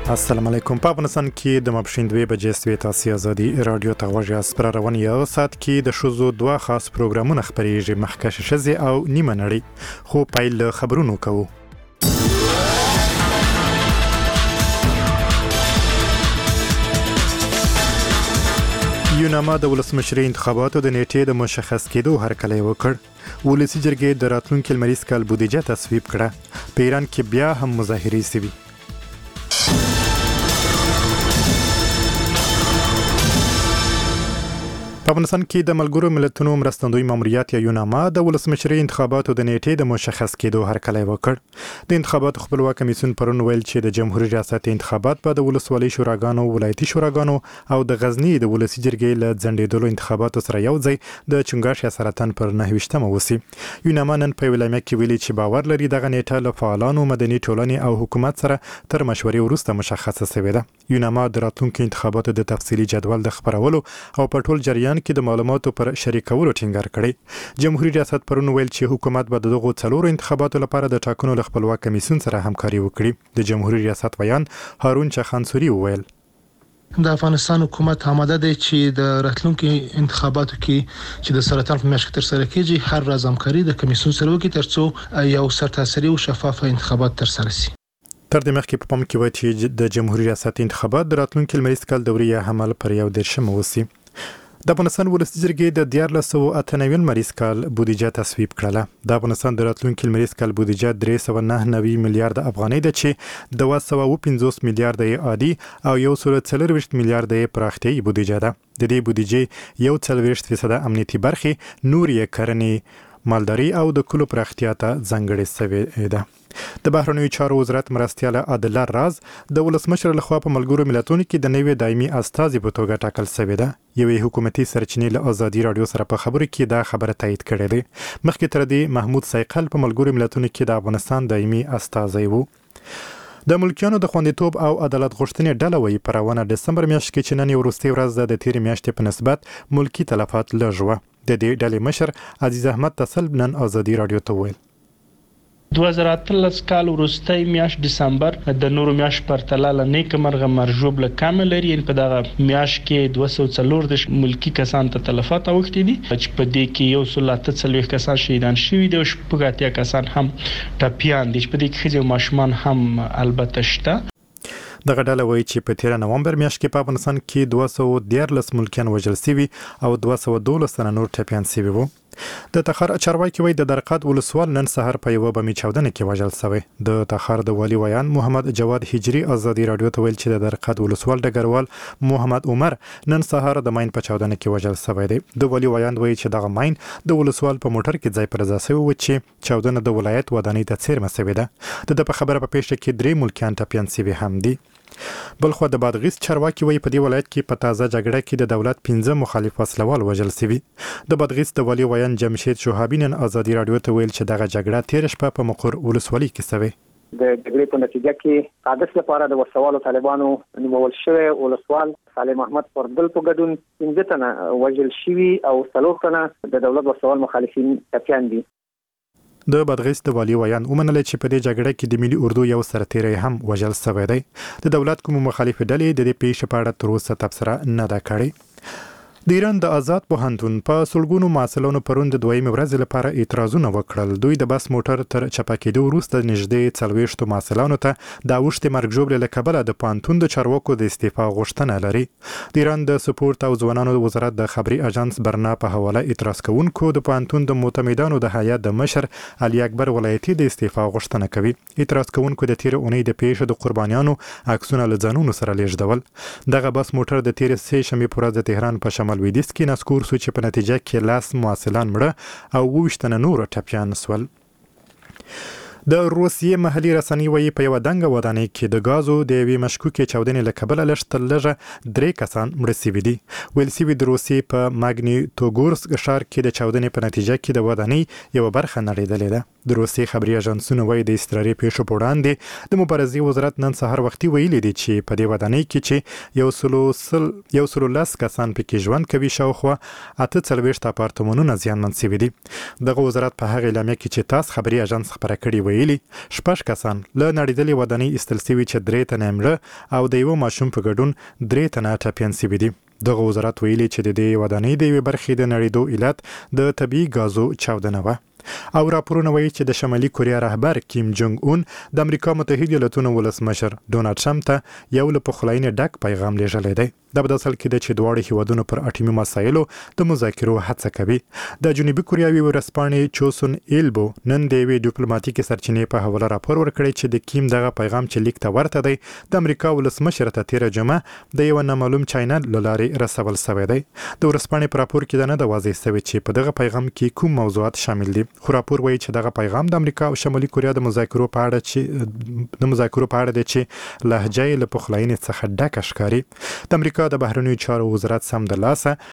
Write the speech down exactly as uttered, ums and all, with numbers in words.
السلام علیکم. په افغانستان کې د مبشین دوی بجې سوي تاسو ازادي رادیو ته غوږی اسپر روان یو سات کې د شوزو دوه خاص پروګرامونه خبرېږي مخکښ شزي او نیمه نړۍ خو پایل خبرونو کوو. یوناما د ولسمشرۍ انتخاباتو د نیټې د مشخص کېدو هرکلی وکړ. ولسي جرګې د راتلونکي لمریز کال بودیجه تصویب کړه. په ایران کې بیا هم مظاهرې سوي. په افغانستان کې د ملګرو ملتونو مرستندوی ماموریت یا یوناما د ولسمشرۍ انتخاباتو د نیټې د مشخص کېدو هرکلی وکړ. د انتخاباتو خپلواک کمیسیون پرون ویل چې د جمهوریت ریاست انتخابات به د ولسوالۍ شوراګانو، ولایتي شوراګانو او د غزنی د ولسي جرګې له ځنډېدلو انتخاباتو سره یو ځای د چنګاښ یا سرطان پر نهه ویشتمه وسی. یوناما نن په ویلامه کې ویلي چې باور لري دغه نیټه له فعالانو، مدني ټولنې او حکومت سره تر مشورې وروسته مشخصه شوې ده. یوناما د راتلونکي انتخاباتو د تفصیلي جدول د خبرولو او په ټول جریان کې د معلوماتو پر شریکولو ټینګار کړی. جمهوریت ریاست پرون ویل چې حکومت به دغه څلورو انتخاباتو لپاره د ټاکنو له خپلواک کمیسیون سره همکاري وکړي. د جمهوریت ریاست ویان هارون چخانسوري وویل د افغانستان حکومت آماده دی چې د راتلونکي انتخاباتو کې چې د سرطان په میاشت کې تر سره کیږي هر راز همکاري د کمیسیون سره وکړي ترڅو یو سرتاسري او شفاف انتخابات تر سره شي. تر دې مخکې په پام کې و چې د جمهوریت ریاست انتخابات د راتلونکي لمریز کال دورې حمل پر یو دیرشمه وسی. د افغانستان ولسي جرګې د دیارلس سوه اته نوي لمریز کال بودیجه تصویب کړله. د افغانستان د راتلونکي لمریز کال بودیجه درې سوه نهه نوي میلیارډ افغانۍ ده چې دوه سوه اوه پنځوس میلیارډ یې عادي او یو سل څلورویشت میلیارډ یې پراختیایي بودیجه ده. د دې بودیجې یو څلوېښت فیصده امنیتي برخې، نور یې کرنې، مالداري او د کلو پراختیا ته ځانګړې شوې ده. د بهرنیو چارو وزارت مرستیال عادله راز د ولسمشر لخوا په ملګرو ملتونو کې د نوي دایمي استازي په توګه ټاکل شوې ده. یوې حکومتي سرچینې له ازادي رادیو سره په خبرو کې دا خبره تایید کړې ده. مخکې تر دې محمود سایقل په ملګرو ملتونو کې د افغانستان دایمي استازی وو. د ملکیانو د خوندیتوب او عدالت غوښتنې ډله وایي په روانه ډسمبر میاشت کې چې نن وروستۍ ورځ ده د تېرې میاشتې په نسبت ملکي تلفات لږ وه. د دې ډلې مشر عزیز احمد تسل نن ازادي رادیو ته وویل دوه زره اتلس کال وروستی میاشت دسمبر د نورو میاشت پرتله له نیکه مرغه مرجوب له کم لري. په دغه میاشت کې دوه سوه څلور د ملکی کسان ته تلفات اوښتي دي چې په دې کې یو سل اته څلوېښت کسان شهیدان شوي دي او شپږ اتیا کسان هم ټپیان دي چې په دې کې ښځې او ماشومان هم البته شته. دغه ډله وایي چې په تیره نومبر میاشت کې په افغانستان کې دوه سوه دیارلس ملکیان وژل شوي او دوه سوه دولس تنه نور ټپیان شوي وو. د تخار چارواکي وایي د درقد ولسوال نن سهار په یوه بمي چاودنه کې وژل شوی. د تخار د والي ویان محمد جواد هجري ازادي رادیو ته ویل چې د درقد ولسوال ډګروال محمد عمر نن سهار د ماین په چاودنه کې وژل شوی دی. د والي ویان وایي چې دغه ماین د ولسوال په موټر کې ځای پر ځای شوی و چې چاودنه د ولایت ودانۍ ته څیرمه شوې ده. د په خبره په پیښه کې درې ملکیان ټپیان شوي هم دي. بلخو د بادغیس چارواکي وایي په دې ولایت کې په تازه جګړه کې د دولت پنځه مخالف وسلوال وژل شوي. د بادغیس د والي ویان جمشید شوهابي نن ازادي رادیو ته ویل چې دغه جګړه تېره شپه په مقر ولسوالۍ کې شوې. د جګړې په نتیجه کې قادس لپاره د وسوالو طالبانو نیول شوی ولسوال سالم احمد پردل په ګډون پنځه تنه وژل شوي او څلور تنه د دولت وسوال مخالفین ټپیان دي. د بادغیس د والي ویان ومنل چې په دې جګړه کې د ملي اردو یو سرتیری هم وژل شوی دی. د دولت کوم مخالف ډلې د دې پیښې په اړه تر اوسه تبصره نه ده کړې. د ایران د آزاد پوهنتون په سلګونو محصلانو پرون د دویمې ورځې لپاره اعتراضونه وکړل. دوی د بس موټر تر چپه کېدو وروسته نږدې څلوېښتو محصلانو ته د اوښتې مرګ ژوبلې له کبله د پوهنتون د چارواکو د استعفا غوښتنه لري. د ایران د سپورت او ځوانانو وزارت د خبري اژانس برنا په حواله اعتراض کوونکو د پوهنتون د معتمدانو د هیئت د مشر علي اکبر ولایتي د استعفا غوښتنه کوي. اعتراض کوونکو د تیر اونۍ د پیښو د قربانیانو عکسونه له ځانونو سره لیږدول. دغه بس موټر د تیر سې شنبې په ورځ د تهران په شمال لویدیځ کې نسکور سو چې په نتیجه کې لاس محصلان مړه او اووه ویشت تنه نور ټپیان شول. د روسیې محلي رسنۍ وایي په یوه دنګه ودانۍ کې د غازو د یوې مشکوکې چاودنې له کبله لږ تر لږه درې کسان مړه شوي دي. ویل شوي د روسیې په ماګنیټوګورسک ښار کې د چاودنې په نتیجه کې د ودانۍ یوه برخه نړېدلې ده. د روسیې خبري اژانسونه وایي د اضطراري پیښو په وړاندې د مبارزې وزارت نن سهار وختي ویلي دي چې په دې ودانۍ کې چې یو سلو سل یو سلو لس کسان پکې ژوند کوي شاوخوا اته څلوېښت اپارتمانونه زیانمن شوي دي. دغه وزارت په هغه اعلامیه کې چې تاس خبري اژانس خبره کړې ویلي ویلي شپږ کسان له نړیدلې ودانۍ ایستل شوي چې درې تنه مړه او د یو ماشوم په ګډون درې تنه ټپیان شوي دي. دغه وزارت ویلي چې د دې ودانۍ د یوې برخې د نړیدو علت د طبیعي غازو چاودنه وه. او راپورونه وایي چې د شمالي کوریا رهبر کیم جونګ اون د امریکا متحده ایالاتونو ولسمشر ډونالد ټرمپ ته یو له پخلاینې ډک پیغام لیږلی دی. دا په داسې حال کې ده چې دواړو هیوادونو پر اټومي مسایلو د مذاکرو هڅه کوي. د جنوبي کوریاوي ورځپاڼې چوسون ایلبو نن د یوې ډیپلوماټیکې سرچینې په حواله راپور ورکړی چې د کیم دغه پیغام چې لیک ته ورته دی د امریکا ولسمشر ته تیره جمعه د یو نامعلوم چینل له لارې رسول شوی دی. د ورځپاڼې په راپور کې دا نه ده واضح شوی چې په دغه پیغام کې کوم موضوعات شامل دي، خو راپور وایي چې دغه پیغام د امریکا او شمالي کوریا د مذاکرو په اړه چې د مذاکرو په اړه دی چې لهجه یې له پخلاینې څخه ډکه ښکاري. د امریکا د بهرنیو چارو وزارت سم د لاسه